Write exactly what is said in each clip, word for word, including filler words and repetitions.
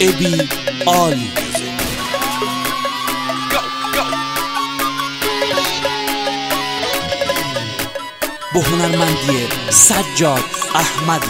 ابی عالی. با هنرمندی سجاد احمدی.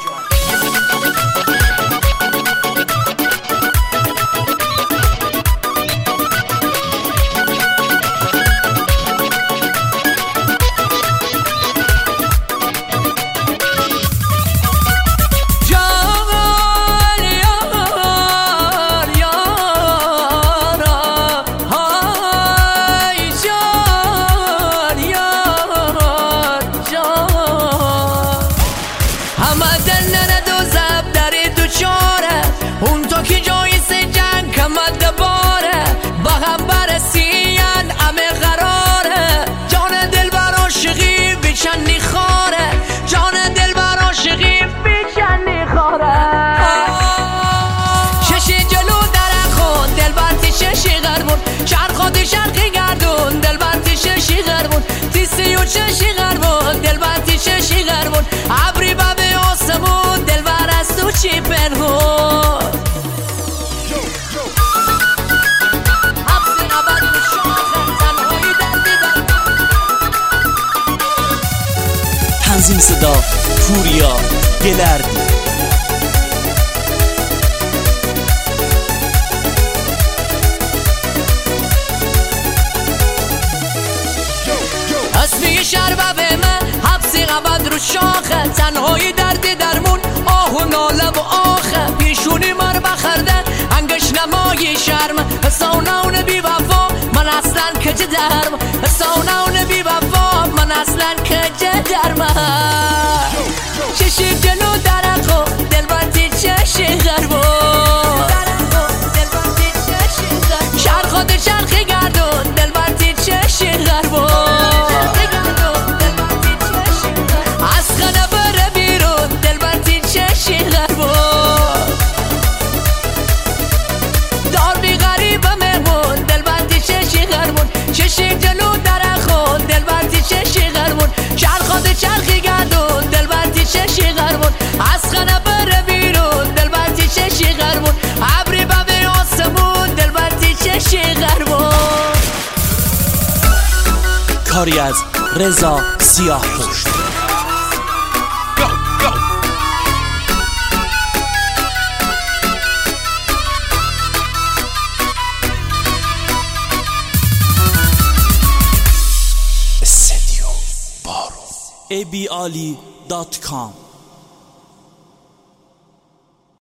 اون تو که جای جنگ کمد باره با هم برسین همه قراره. جان دل بر عاشقی بیچنی خاره، جان دل بر عاشقی بیچنی خاره. ششی جلو در خود دل برتی ششی غربون، شهر خود شرقی گردون دل برتی ششی غربون، تیسی و ششی غربون دل برتی ششی غربون. عبری بابه آسمون دل بر از تو چی پنهون. تنظیم صدا پوریا گلردی. اسمی شربه به من حبسی قبد رو شاخه، تنهایی دردی درمون آه و ناله و آخه. پیشونی مر بخردن انگش نمایی شرم، سوناون بی وفا من اصلا کجه درم، سوناون بی وفا من اصلا کجه درم. چشی جلو درخو دل باتی چشی غربو، شهر خود شرقی گردون دل باتی چشی غربو. از خانه بره بیرون دل باتی چشی غربو. دار بی غریب مهمون دل باتی چشی غربون، چشی جلو درخو دل باتی چشی غربون. شهر خود شرقی گردون دل باتی چشی غربون. از خانه بره بیرون دل باتی چشی غربون. عبری بابه آسمون دل باتی چشی غربون. کاری از رضا سیاه پشت. ابی عالی دات کام